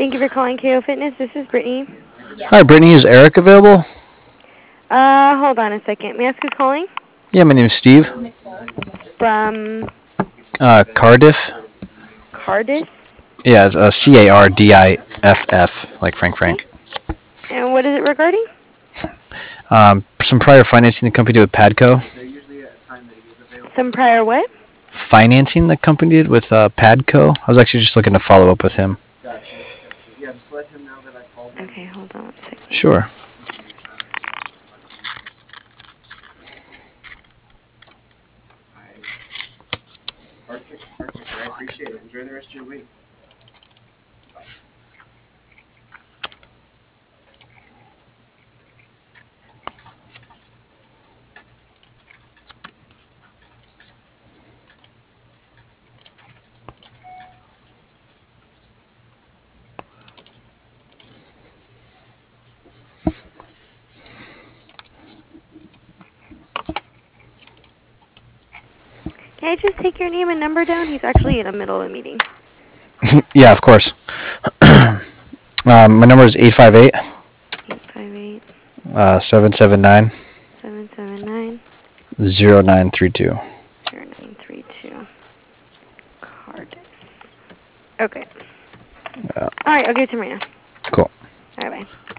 Thank you for calling KO Fitness. This is Brittany. Hi, Brittany. Is Eric available? Hold on a second. May I ask who's calling? Yeah, my name is Steve. From Cardiff. Cardiff. Yeah, it's Cardiff, like Frank Okay. Frank. And what is it regarding? Some prior financing the company did with Padco. Some prior what? Financing the company did with Padco. I was actually just looking to follow up with him. Okay, hold on one second. Sure. Can I just take your name and number down? He's actually in the middle of a meeting. Yeah, of course. My number is 858 858 779 779 0932. 0932. Cardiff. Okay. Yeah, All right, I'll give it to Marina. cool. All right, bye.